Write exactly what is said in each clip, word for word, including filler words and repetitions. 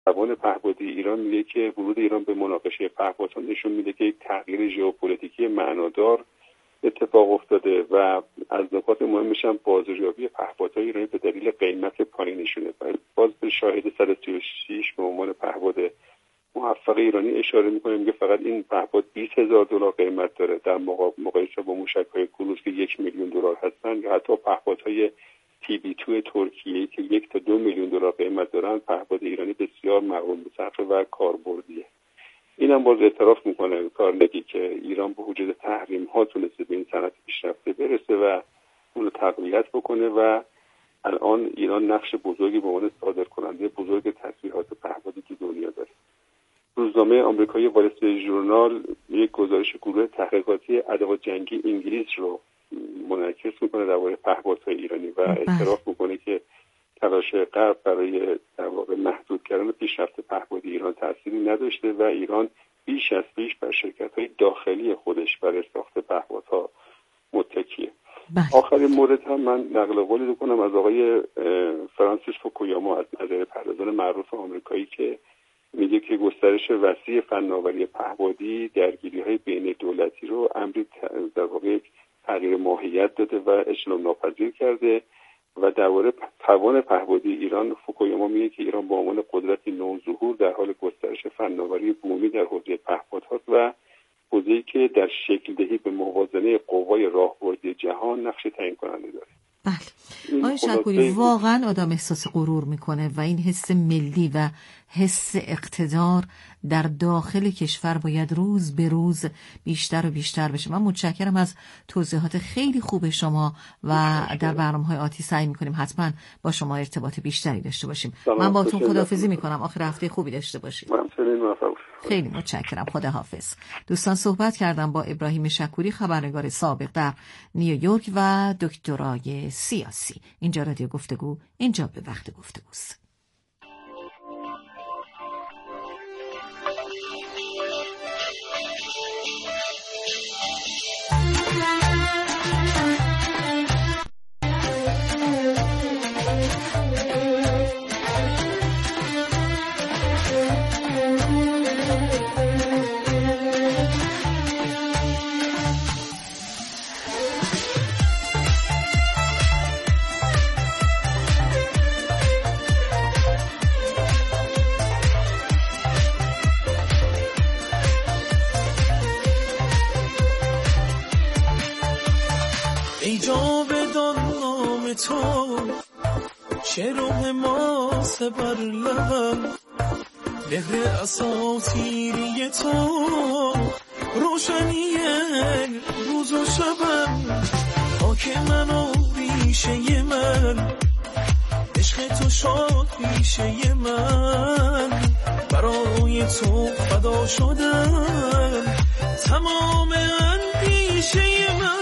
توان پهپادی ایران میگه که ورود ایران به مناقشه پهپادها نشون میده که یک تغییر ژئوپلیتیکی معنادار اتفاق افتاده و از نکات مهمش هم بازاریابی پهپادهای ایرانی به دلیل قیمت پایینشونه. باز به شاهد صد و سی و شش به عنوان پهپاد موفق ایرانی اشاره میکنه، میگه فقط این پهپاد بیست هزار دلار قیمت داره در مقایسه با موشک‌های کروز که یک میلیون دلار هستن، یا حتی پهپادهای تی بی دو ترکیه که یک تا دو میلیون دلار قیمت دارن. پهپاد ایرانی بسیار مقبول الصرفه و کاربردیه. اینم باز اعتراف میکنه کارنگی که ایران با وجود تحریم ها تونسته به این صنعت پیشرفته برسه و اون رو تقویت بکنه و الان ایران نقش بزرگی به عنوان صادرکننده بزرگ تسلیحات پهپادی که دنیا داره. روزنامه آمریکایی وال استریت ژورنال یک گزارش گروه تحقیقاتی ادوات جنگی انگلیس رو منعکس میکنه درباره پهپادهای ایرانی و اعتراف میکنه که تلاش غرب برای در واقع محدود کردن پیشرفت پهپادی ایران تأثیری نداشته و ایران بیش از پیش بر شرکت‌های داخلی خودش برای ساخت پهپادها متکیه. آخرین مورد هم من نقل قولی کنم از آقای فرانسیس فوکویاما از نظریه پردازان معروف آمریکایی که میگه که گسترش وسیع فناوری پهپادی درگیری‌های بین دولتی رو امری در واقع تغییر ماهیت داده و اجتناب ناپذیر کرده و درباره توان پهپادی ایران فوکویاما میگه که ایران با عنوان قدرتی نوظهور در حال گسترش فناوری بومی در حوزه پهپاد هاست و حوزه‌ای که در شکل دهی به موازنه قوای راهبردی جهان نقش تعیین کننده داره. بله آقای شکوری، واقعا آدم احساس غرور میکنه و این حس ملی و حس اقتدار در داخل کشور باید روز به روز بیشتر و بیشتر بشه. من متشکرم از توضیحات خیلی خوب شما و در برنامه‌های آتی سعی میکنیم حتما با شما ارتباط بیشتری داشته باشیم. من با تون خداحافظی میکنم، آخر هفته خوبی داشته باشید. خیلی متشکرم، خداحافظ. دوستان، صحبت کردم با ابراهیم شکوری، خبرنگار سابق در نیویورک و دکترای سیاسی. اینجا رادیو گفتگو، اینجا به وقت گفتگوست. تو چرا ما سبر لبم بهر اساطیری تو روشنی روز و شبم خاک من و ریشه من عشق تو شاد ریشه من برای تو فدا شدم تمام اندیشه من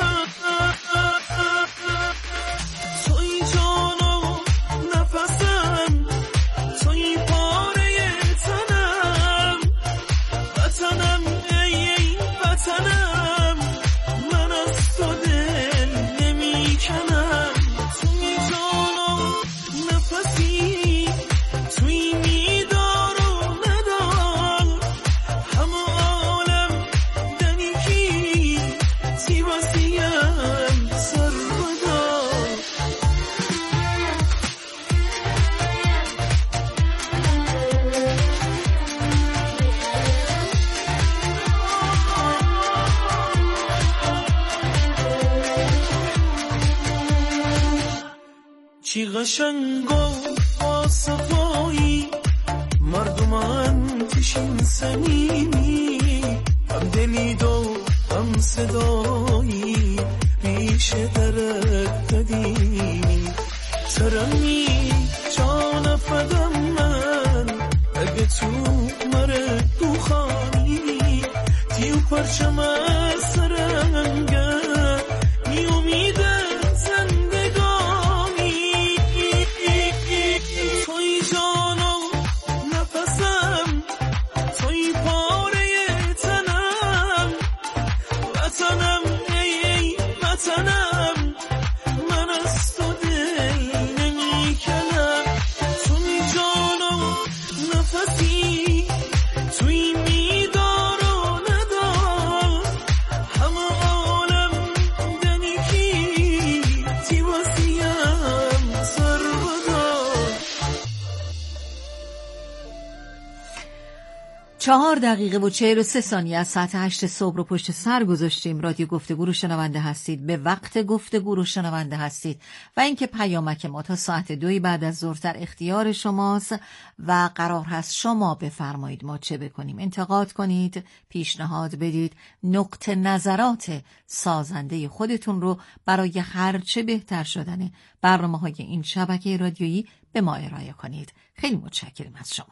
چی قشنگ و صفایی مردمان تشین سنیمی هم دلید و هم صدایی ریشه درد ددیمی ترمی جان فدم من اگه تو مره دوخانی تیو پرچم از سرنگه می امیده نفس رفتی تو این میدار و ندار همه عالم دنی کی تی واسیم سر بدار. چهار دقیقه و چهل و سه ثانیه از ساعت هشت صبح رو پشت سر گذاشتیم. رادیو گفتگو رو شنونده هستید، به وقت گفتگو رو شنونده هستید و اینکه پیامک ما تا ساعت دوی بعد از ظهر در اختیار شماست و قرار هست شما بفرمایید ما چه بکنیم. انتقاد کنید، پیشنهاد بدید، نقطه نظرات سازنده خودتون رو برای هرچه بهتر شدن برنامه‌های این شبکه رادیویی به ما ارائه کنید. خیلی متشکرم از شما.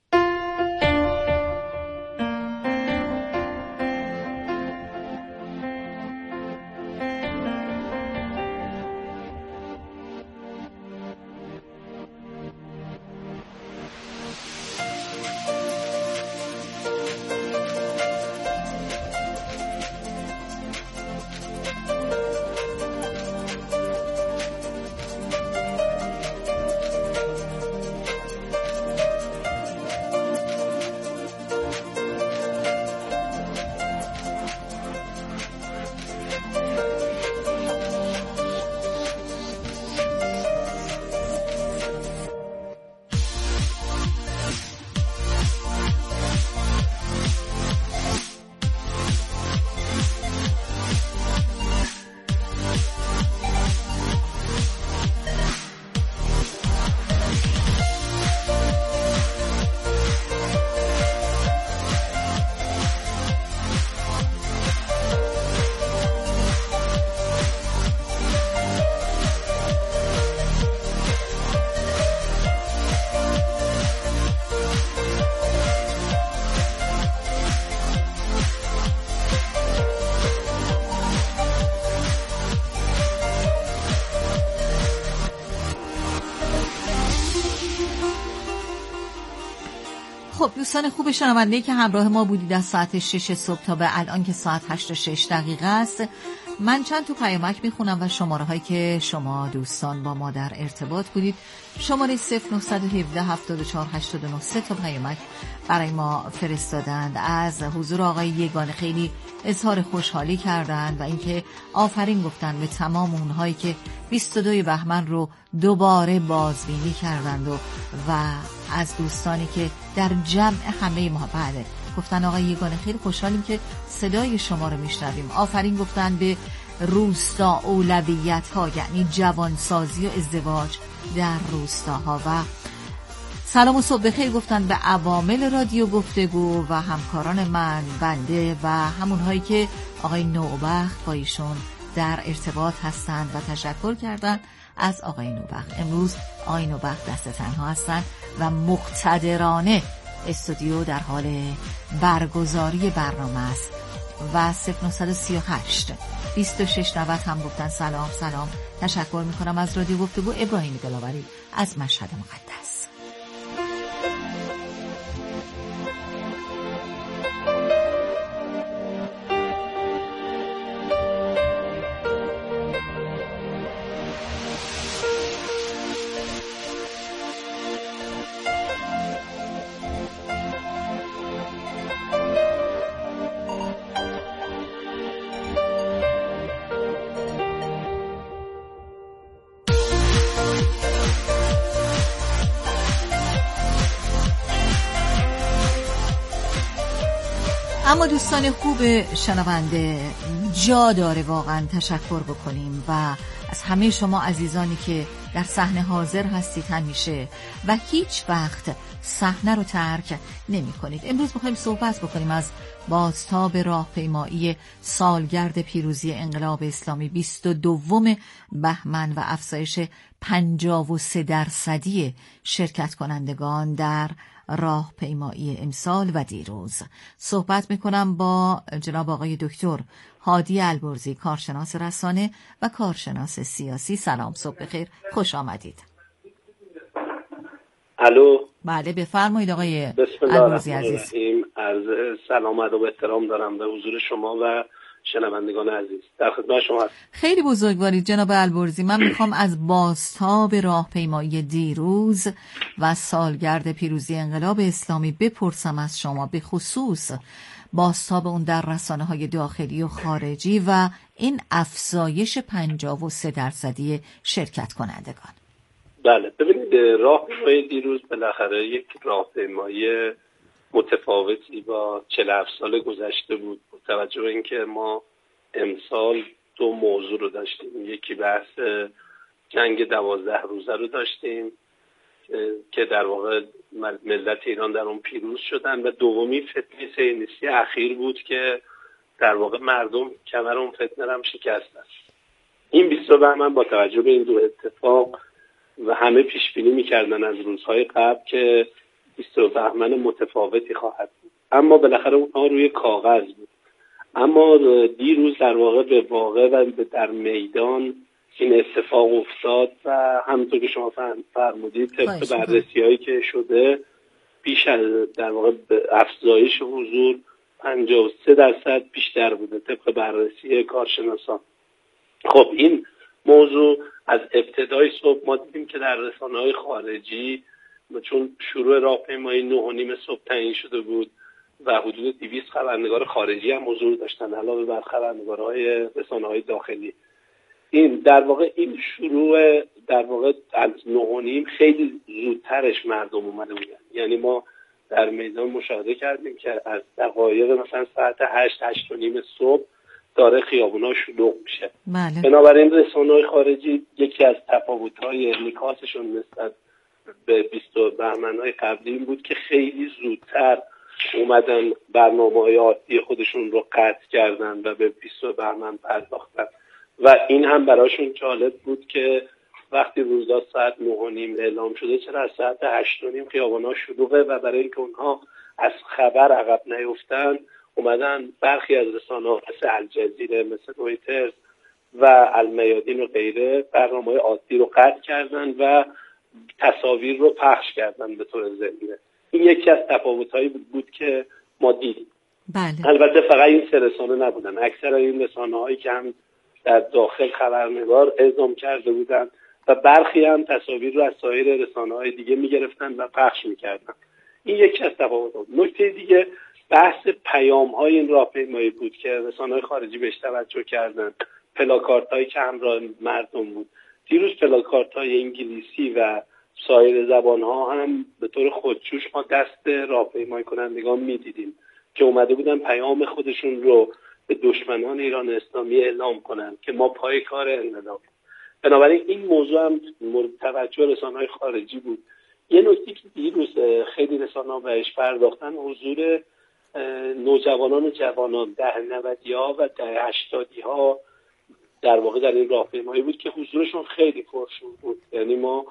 خب دوستان خوب شنونده که همراه ما بودید از ساعت شش صبح تا به الان که ساعت هشت و شش دقیقه است، من چند تو پیامک میخونم و شماره هایی که شما دوستان با ما در ارتباط بودید. شماره صفر نه یک هفت هفتاد و چهار هشتاد و نه سه تا پیامک برای ما فرستادند. از حضور آقای یگانه خیلی اظهار خوشحالی کردند و اینکه آفرین گفتند به تمام اونهایی که بیست و دو بهمن رو دوباره بازبینی کردند و و از دوستانی که در جمع همه ما بله گفتن آقای یگانه خیلی خوشحالیم که صدای شما رو میشنویم. آفرین گفتن به روستا اولویت ها، یعنی جوانسازی و ازدواج در روستاها. و سلام و صبح بخیر گفتن به عوامل رادیو گفتگو و همکاران من، بنده و همونهایی که آقای نوبخت با ایشون در ارتباط هستند و تشکر کردن از آقای نوبخت. امروز آقای نوبخت دست تنها هستند و مقتدرانه استودیو در حال برگزاری برنامه است. و صفر نه سه هشت بیست و شش نود هم گفتن سلام سلام. تشکر میکنم از رادیو گفتگو. ابراهیم دلاوری از مشهد مقدس. اما دوستان خوب شنونده، جا داره واقعا تشکر بکنیم و از همه شما عزیزانی که در صحنه حاضر هستید همیشه و هیچ وقت صحنه رو ترک نمی کنید. امروز می‌خوایم صحبت بکنیم از بازتاب راهپیمایی سالگرد پیروزی انقلاب اسلامی بیست و دوم بهمن و افزایش پنجاه و سه درصدی شرکت کنندگان در راهپیمایی امسال و دیروز. صحبت میکنم با جناب آقای دکتر هادی البرزی، کارشناس رسانه و کارشناس سیاسی. سلام، صبح بخیر، خوش آمدید. الو. بله بفرمایید آقای البرزی عزیز. از سلام و احترام دارم به حضور شما و شنوندگان عزیز. در خدمت شما هستم. خیلی بزرگوارید جناب البرزی. من میخوام از بازتاب راهپیمایی دیروز و سالگرد پیروزی انقلاب اسلامی بپرسم از شما، به خصوص بازتاب اون در رسانه‌های داخلی و خارجی و این افزایش پنجاه و سه درصدی شرکت کنندگان. بله، ببینید راهپیمایی دیروز بالاخره یک راهپیمایی متفاوتی با چهل و هفت سال گذشته بود. با توجه به اینکه ما امسال دو موضوع رو داشتیم، یکی بحث جنگ دوازده روزه رو داشتیم که در واقع ملت ایران در اون پیروز شدن، و دومی فتنه صهیونیستی اخیر بود که در واقع مردم کمر اون فتنه رو هم شکستن. این بیست بهمن با توجه به این دو اتفاق و همه پیش بینی می‌کردن از روزهای قبل که بیست بهمن متفاوتی خواهد بود، اما بالاخره اونها روی کاغذ بود. اما دیروز در واقع به واقع و در میدان این اتفاق افتاد و همونطور که شما فرمودید طبق بررسی‌هایی که شده بیش از در واقع افزایش حضور پنجاه و سه درصد بیشتر بوده طبق بررسی کارشناسان. خب این موضوع از ابتدای صبح ما دیدیم که در رسانه‌های خارجی، چون شروع راهپیمایی نه و نیم صبح تعیین شده بود و حدود دویست خبرنگار خارجی هم حضور داشتن علاوه بر خبرنگارهای رسانه‌های داخلی. این در واقع این شروع در واقع از نه و نیم خیلی زودترش مردم اومده بودن. یعنی ما در میدان مشاهده کردیم که از دقایق مثلا ساعت هشت هشت و نیم صبح داره خیابونا شلوغ میشه. بله. بنابراین رسانه‌های خارجی یکی از تفاوت‌های انعکاسشون نسبت به بیست بهمن‌های قبلی این بود که خیلی زودتر اومدن برنامه‌های عادی خودشون رو قطع کردن و به بیست بهمن پرداختن و این هم براشون جالب بود که وقتی روزا ساعت نه و نیم اعلام شده چرا از ساعت هشت و نیم خیابانا شلوغه و برای اینکه اونها از خبر عقب نیفتن اومدن برخی از رسانه‌ها مثل الجزیره، مثل رویترز و المیادین و غیره برنامه‌های عادی رو قطع کردن و تصاویر رو پخش کردن به طور زنده. این یکی از تفاوت‌هایی بود که ما دیدیم. بله. البته فقط این سه رسانه نبودن، اکثر این رسانه‌هایی که هم در داخل خبرنگار اعزام کرده بودن و برخی هم تصاویر رو از سایر رسانه‌های دیگه می‌گرفتن و پخش می‌کردن. این یکی از تفاوت‌ها. نکته دیگه بحث پیام‌های این راهپیمایی بود که رسانه‌های خارجی بهش توجه کردن. پلاکاردهایی که همراه مردم بود. دیروز پلاکاردهای انگلیسی و سایر زبان‌ها هم به طور خودجوش ما دست راهپیمایی کنندگان می‌دیدیم که اومده بودن پیام خودشون رو به دشمنان ایران اسلامی اعلام کنن که ما پای کار انقلاب. بنابراین این موضوع هم مورد توجه رسانه‌های خارجی بود. یه نکته که دیروز خیلی رسانه‌ها بهش پرداختن حضور نوجوانان و جوانان دهه نودی‌ها و دهه هشتادی‌ها در واقع در این راهپیمایی بود که حضورشون خیلی پرشور بود. یعنی ما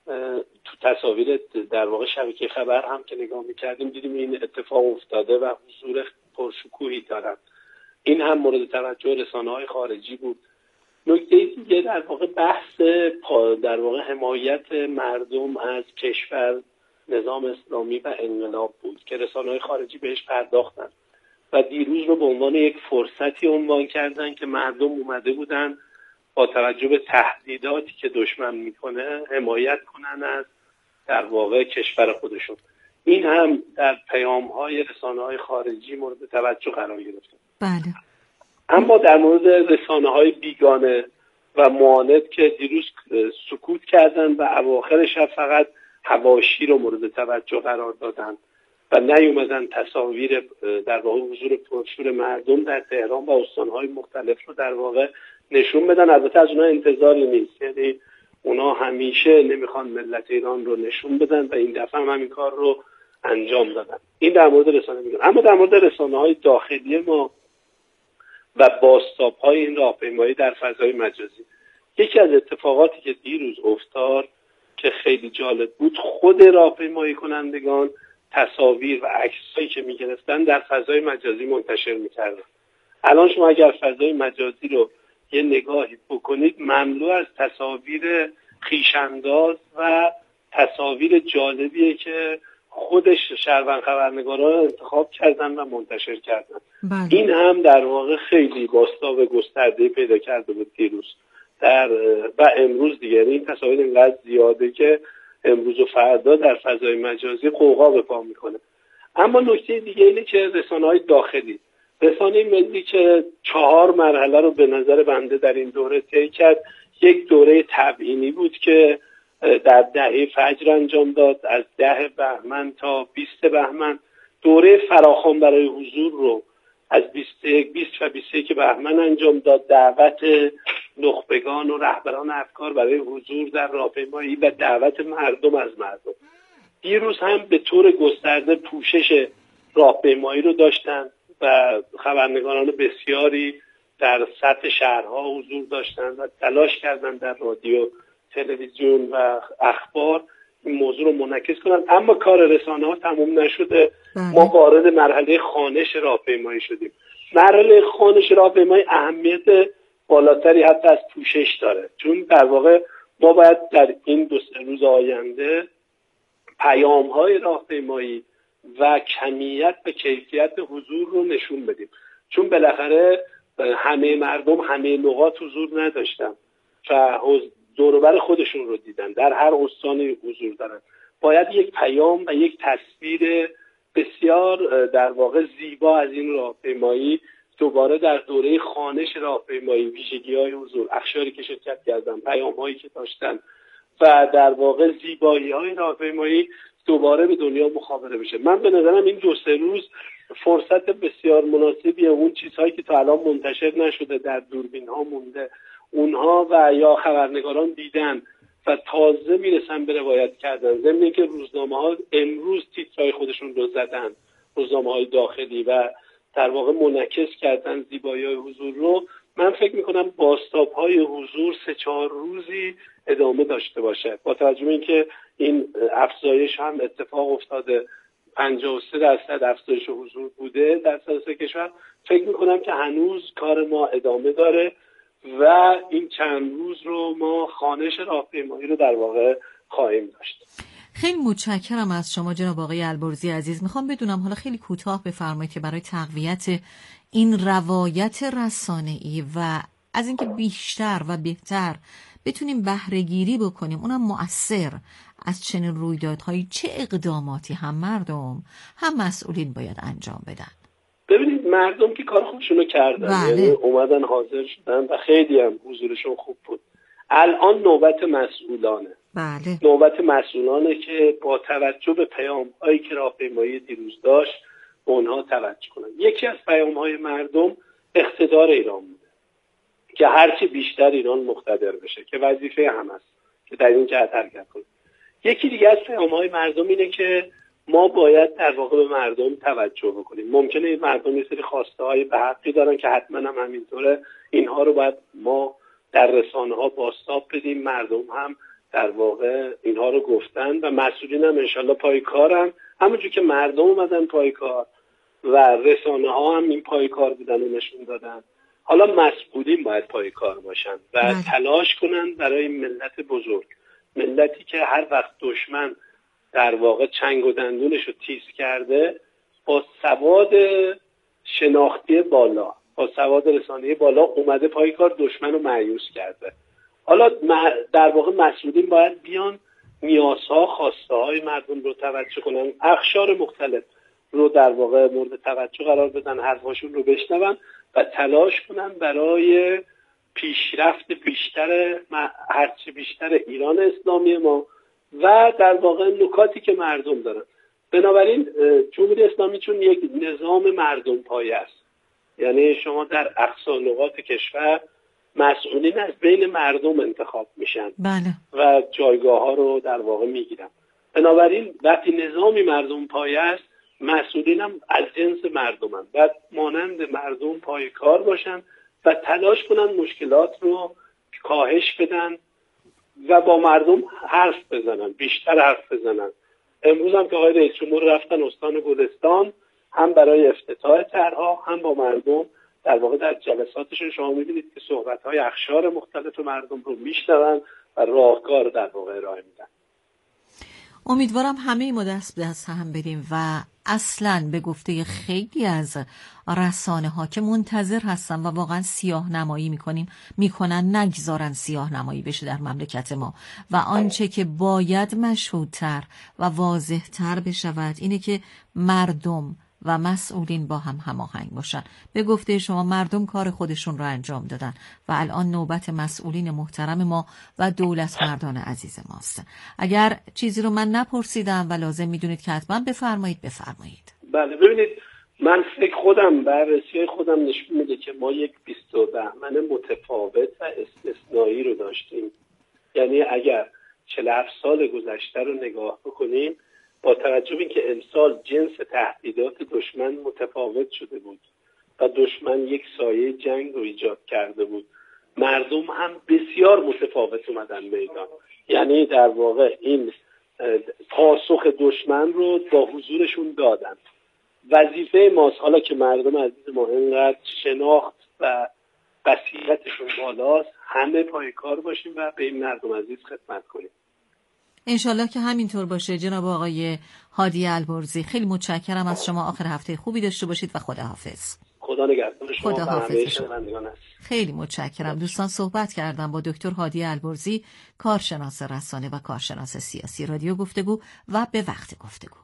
تو تصاویر در واقع شبکه خبر هم که نگاه می‌کردیم دیدیم این اتفاق افتاده و حضور پرشکوهی دارن. این هم مورد توجه رسانه‌های خارجی بود. نکته دیگه در واقع بحث در واقع حمایت مردم از کشور، نظام اسلامی و انقلاب بود که رسانه‌های خارجی بهش پرداختن و دیروز رو به عنوان یک فرصتی عنوان کردن که مردم اومده بودن با توجه به تهدیداتی که دشمن میکنه حمایت کنن از در واقع کشور خودشون. این هم در پیام‌های رسانه‌های خارجی مورد توجه قرار گرفته. بله. اما در مورد رسانه‌های بیگانه و معاند که دیروز سکوت کردن و اواخر شب فقط حواشی رو مورد توجه قرار دادن و نیومدن تصاویر در واقع حضور پرشور مردم در تهران و استان‌های مختلف رو در واقع نشون بدن. البته از اونها انتظاری نیست، یعنی اونا همیشه نمیخوان ملت ایران رو نشون بدن و این دفعه هم همین کار رو انجام دادن. این در مورد رسانه میگن. اما در مورد رسانه‌های داخلی ما و بازتاب‌های این راهپیمایی در فضای مجازی، یکی از اتفاقاتی که دیروز افتاد که خیلی جالب بود، خود راهپیمایی کنندگان تصاویر و عکسایی که می‌گرفتن در فضای مجازی منتشر می‌کردن. الان شما اگر فضای مجازی رو یه نگاهی بکنید مملو از تصاویر خویش‌انداز و تصاویر جالبیه که خودش شهروند خبرنگاران رو انتخاب کردن و منتشر کردن. بله. این هم در واقع خیلی بازتاب گسترده پیدا کرده بود دیروز در و امروز دیگه. این تصاویر اینقدر زیاده که امروز و فردا در فضای مجازی قوقا به پا میکنه. اما نکته دیگه اینه که رسانه‌های داخلی، رسانه ملی که چهار مرحله رو به نظر بنده در این دوره طی کرد، یک دوره تبیینی بود که در دهه فجر انجام داد، از ده بهمن تا بیست بهمن. دوره فراخوان برای حضور رو از بیست و یک بیست و بیست و یک بهمن انجام داد، دعوت نخبگان و رهبران افکار برای حضور در راهپیمایی و دعوت مردم از مردم. دیروز هم به طور گسترده پوشش راهپیمایی رو داشتن و خبرنگاران بسیاری در سطح شهرها حضور داشتند و تلاش کردند در رادیو، تلویزیون و اخبار این موضوع رو منعکس کنند. اما کار رسانه‌ها تموم نشده. ما وارد مرحله خوانش راهپیمایی شدیم. مرحله خوانش راهپیمایی اهمیت بالاتری حتی از پوشش داره، چون در واقع ما باید در این دو سه روز آینده پیام‌های راهپیمایی و کمیت و کیفیت حضور رو نشون بدیم، چون بالاخره همه مردم همه نقاط حضور نداشتن و دور و بر خودشون رو دیدن، در هر استانی حضور دارن. باید یک پیام و یک تصویر بسیار در واقع زیبا از این راهپیمایی دوباره در دوره خوانش راهپیمایی، ویژگی‌های حضور، اخشاری که شرکت کردن، پیام‌هایی که داشتن و در واقع زیبایی‌های راهپیمایی دوباره به دنیا مخابره بشه. من به نظرم این دو سه روز فرصت بسیار مناسبیه. اون چیزهایی که تا الان منتشر نشده در دوربین‌ها مونده، اونها و یا خبرنگاران دیدن و تازه میرسن به روایت کردن. ضمن اینکه روزنامه‌ها امروز تیترهای خودشون رو زدن، روزنامه‌های داخلی، و در واقع منعکس کردن زیبایی‌های حضور رو. من فکر می‌کنم بازتاب‌های حضور سه چهار روزی ادامه داشته باشه، با توجه به اینکه این افزایش هم اتفاق افتاده، پنجاه و سه درصد افزایش حضور بوده در سراسر کشور. فکر می‌کنم که هنوز کار ما ادامه داره و این چند روز رو ما خوانش راهپیمایی رو در واقع خواهیم داشت. خیلی متشکرم از شما جناب آقای البرزی عزیز. میخوام بدونم حالا خیلی کوتاه بفرمایید که برای تقویت این روایت رسانه‌ای و از اینکه بیشتر و بهتر بتونیم بهره گیری بکنیم، اونم مؤثر، از چنین رویدادهایی چه اقداماتی هم مردم هم مسئولین باید انجام بدن؟ ببینید، مردم که کار خودشونو کردن، بله. یعنی اومدن حاضر شدن و خیلی هم حضورشون خوب بود. الان نوبت مسئولانه. بله. نوبت مسئولانه که با توجه به پیام‌هایی که راهپیمایی دیروز داشت به اونها توجه کنن. یکی از پیام‌های مردم اقتدار ایران بوده که هرچی بیشتر ایران مقتدر بشه، که وظیفه هم است که در این جهت حرکت کنیم. یکی دیگه از پیام‌های مردم اینه که ما باید در واقع به مردم توجه بکنیم. ممکنه این مردم یه سری خواسته‌های به حقی دارن که حتما هم همینطوره، اینها رو باید ما در رسانه‌ها بازتاب بدیم. مردم هم در واقع اینها رو گفتن و مسئولین هم انشالله پای کارن، همونجور که مردم اومدن پای کار و رسانه‌ها هم این پای کار بودن و نشون دادن. حالا مسئولین باید پای کار باشن و بله. تلاش کنن برای ملت بزرگ، ملتی که هر وقت دشمن در واقع چنگ و دندونش رو تیز کرده، با سواد شناختی بالا، با سواد رسانه‌ای بالا اومده پای کار، دشمن رو مایوس کرده. حالا در واقع مسئولین باید بیان نیازها، خواسته‌های مردم رو توجه کنن، اقشار مختلف رو در واقع مورد توجه قرار بدن، حرفاشون رو بشنون و تلاش کنن برای پیشرفت بیشتر هرچی بیشتر ایران اسلامی ما و در واقع نکاتی که مردم دارن. بنابراین جمهوری اسلامی چون یک نظام مردم پایه است، یعنی شما در اقصا نقاط کشور مسئولین از بین مردم انتخاب میشن بله. و جایگاه ها رو در واقع میگیرن. بنابراین وقتی نظامی مردم پایه است، مسئولین هم از جنس مردم هم باید مانند مردم پای کار باشن و تلاش کنن مشکلات رو کاهش بدن و با مردم حرف بزنن، بیشتر حرف بزنن. امروز هم که آقای رئیس جمهور رفتن استان گلستان، هم برای افتتاح طرح‌ها هم با مردم در واقع در جلساتشون شما می‌بینید که صحبت‌های اقشار مختلف مردم رو میشنون و راهکار در واقع ارائه میدن. امیدوارم همه ما دست به دست هم بدیم و اصلاً به گفته خیلی از رسانه ها که منتظر هستن و واقعا سیاه نمایی میکنیم میکنن نگذارن سیاه نمایی بشه در مملکت ما و آنچه که باید مشهودتر و واضحتر بشود اینه که مردم و مسئولین با هم هماهنگ باشن. به گفته شما مردم کار خودشون رو انجام دادن و الان نوبت مسئولین محترم ما و دولت مردان عزیز ماست. اگر چیزی رو من نپرسیدم و لازم میدونید که حتما بفرمایید بفرمایید. بله ببینید، من فکر خودم بررسی خودم نشون میده که ما یک بیست و بهمن متفاوت و استثنایی رو داشتیم. یعنی اگر چهل و هفت سال گذشته رو نگاه بکنیم، با توجه به اینکه امسال جنس تهدیدات دشمن متفاوت شده بود و دشمن یک سایه جنگ رو ایجاد کرده بود، مردم هم بسیار متفاوت اومدن میدان. یعنی در واقع این پاسخ دشمن رو با حضورشون دادن. وظیفه ماست حالا که مردم عزیز ما اینقدر شناخت و بصیرتشون بالاست، همه پای کار باشیم و به این مردم عزیز خدمت کنیم. انشالله که همینطور باشه. جناب آقای هادی البرزی، خیلی متشکرم از شما. آخر هفته خوبی داشته باشید و خداحافظ. خدا نگهدار شما. خداحافظ شما. خیلی متشکرم. دوستان، صحبت کردم با دکتر هادی البرزی، کارشناس رسانه و کارشناس سیاسی. رادیو گفتگو و به وقت گفتگو.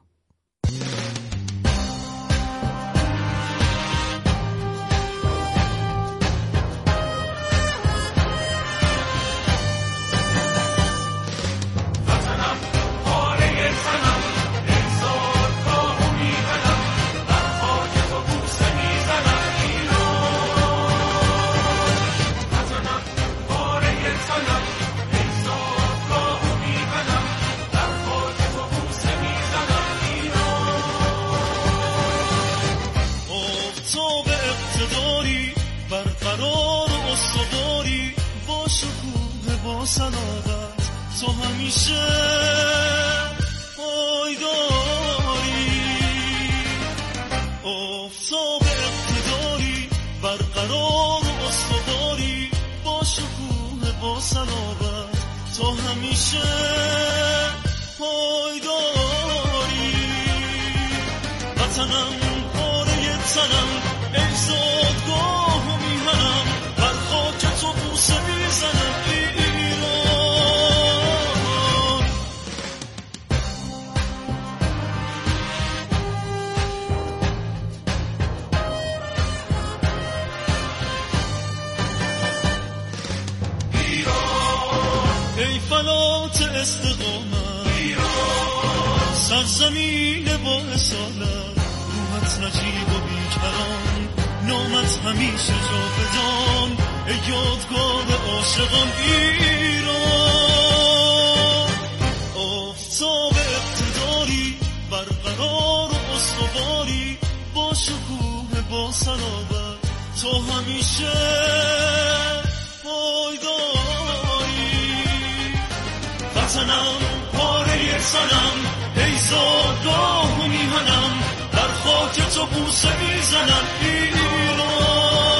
تو همیشه پایداری، آفتاب اقتداری، برقرار و استواری، با شکوه با صلابت تو همیشه پایداری. وطنم پاره تنم، ای زادگاه و میهنم، بر خاک تو بوسه میزنم. استقامت سرزمین با اصالت، روحت نجیب و بیکران، نامت همیشه جاودان، ای یادگار عاشقان ایران. آفتاب اقتداری، برقرار و استواری، با شکوه با صلابت تو همیشه پایداری. وطنم پاره سنم، ای زادگاه و میهنم، در خاک تو بوسه میزنم ایران.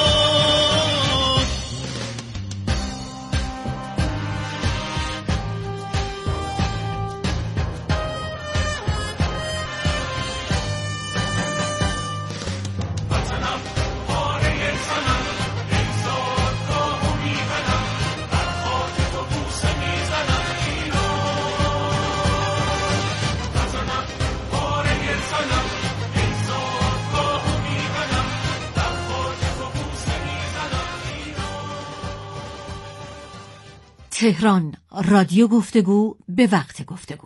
تهران، رادیو گفتگو به وقت گفتگو.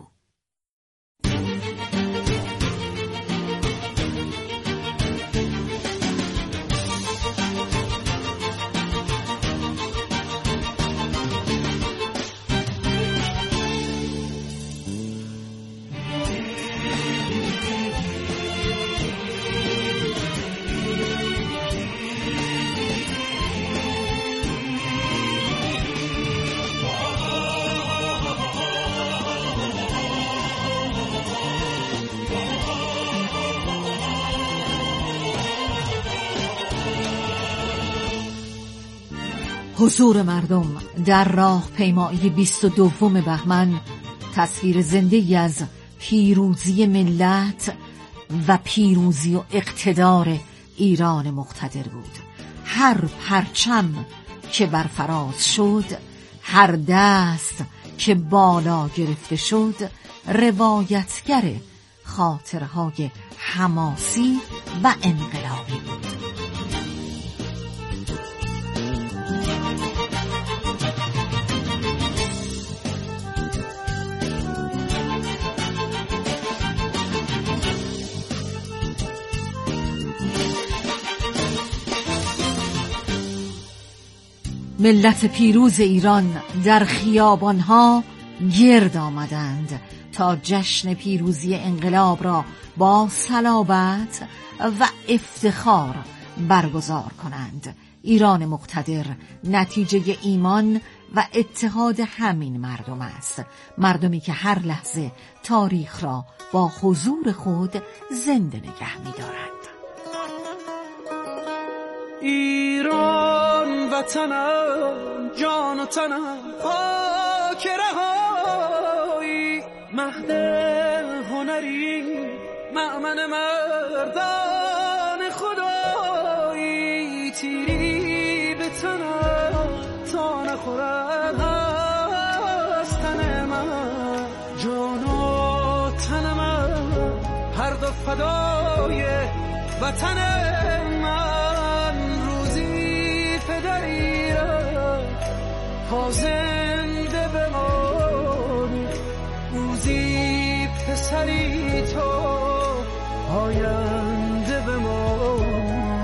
حضور مردم در راه پیمایی بیست و دوم بهمن تصویر زنده‌ای از پیروزی ملت و پیروزی و اقتدار ایران مقتدر بود. هر پرچم که برفراز شد، هر دست که بالا گرفته شد، روایتگر خاطرهای حماسی و انقلابی بود. ملت پیروز ایران در خیابانها گرد آمدند تا جشن پیروزی انقلاب را با صلابت و افتخار برگزار کنند. ایران مقتدر نتیجه ایمان و اتحاد همین مردم است، مردمی که هر لحظه تاریخ را با حضور خود زنده نگه می‌دارند. ایران وطنم، جان و تنم، خاک رهایی، مهد هنری، مأمن مردان خدایی، تیری به تنم تا نخورد از تن من، جان و تن من هر دو فدای وطن من. روزی پدریرم تا زنده بمانی، روزی پسری تو آینده بمانی.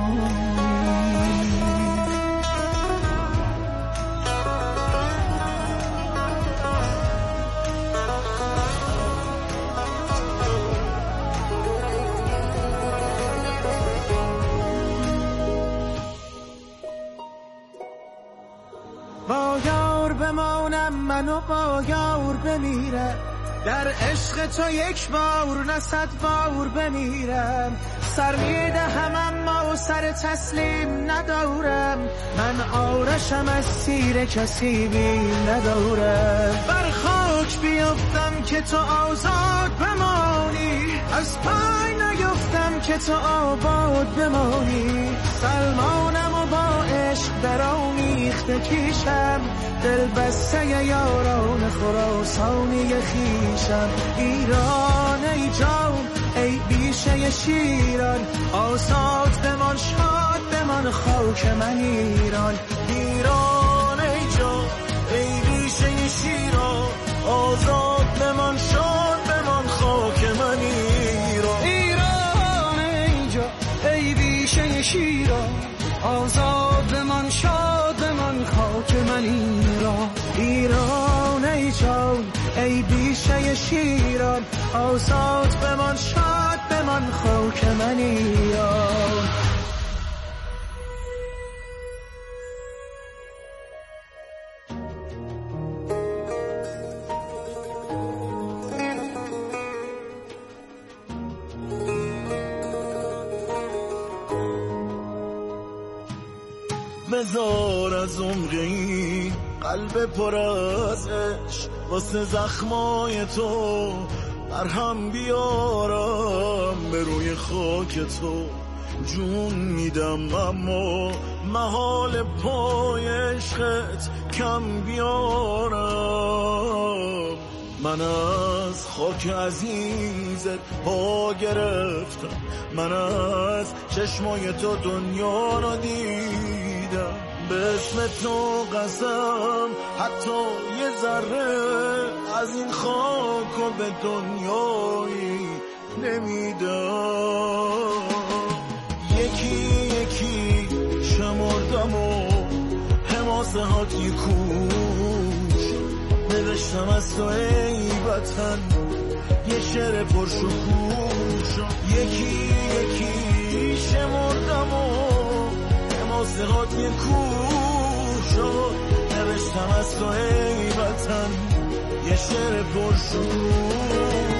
با یار بمانم من و با یار بمیرم، در عشق تو یک بار نه صد بار بمیرم. سر میدهم اما سر تسلیم ندارم، من آرشم از سیر کسی بیم ندارم. بر خاک بیفتم که تو آزاد بمانی، از پای نیفتم که تو آباد بمانی. سلمانم و با عشق در آمیخته کیشم، دل بسته یاران خراسانی خیشم. ایران ای جان ای بیشه شیران، آزاد بمان شاد بمان خاک من ایران. ایران ای جان ای بیشه شیران، آزاد بمان شاد بمان خاک من ایران. ایران ای جان ای بیشه شیران، آزاد بمان شاد بمان خاک من ایران. ایران ای جان ای بیشه شیران، آزاد بمان شاد بمان خاک من ایران. بذار از عمقی قلب پر از عشق، واسه زخمای تو مرهم بیارم. به روی خاک تو جون میدم اما محال پای عشقت کم بیارم. من از خاک عزیزت پا گرفتم، من از چشمای تو دنیا را دیدم. به اسم تو قسم حتی یه ذره از این خاک و به دنیایی نمیدم. یکی یکی شمردم و حماسه هاتی کوش، نوشتم از تو ای وطن یه شعر پرشکوش. یکی یکی شمردم و حماسه هاتی کوش، نوشتم از تو ای وطن یه شعر پرشکوش.